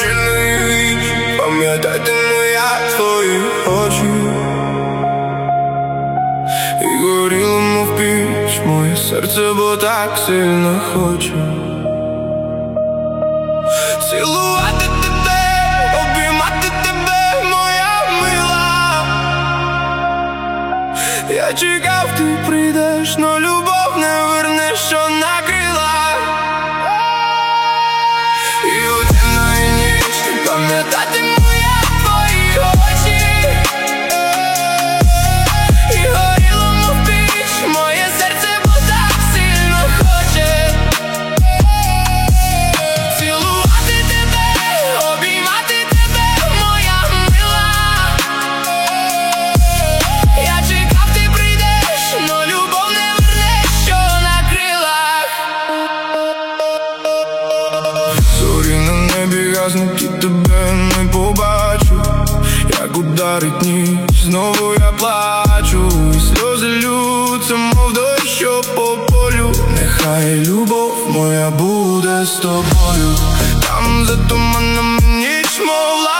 щодільної ніч, пам'ятатиму я твої очі. І горіло, мов піч, моє серце, бо так сильно хочу цілувати тебе, обіймати тебе, моя мила. Я чекав, ти прийдеш, но любов не вернеш, що на крилах. І у темної ніч пам'ятатиму я твої очі. І горіло, мов піч, моє серце, бо так сильно хоче цілувати тебе, обіймати тебе, моя мила. Я чекав, ти прийдеш, но любов не вернеш, що на крилах. Зорі на небі гаснуть, і тебе не побачу. Як ударить ніч, знову я плачу, і сльози ллються, мов дощ по полю. Нехай любов моя буде з тобою. Там за туманами ніч, мов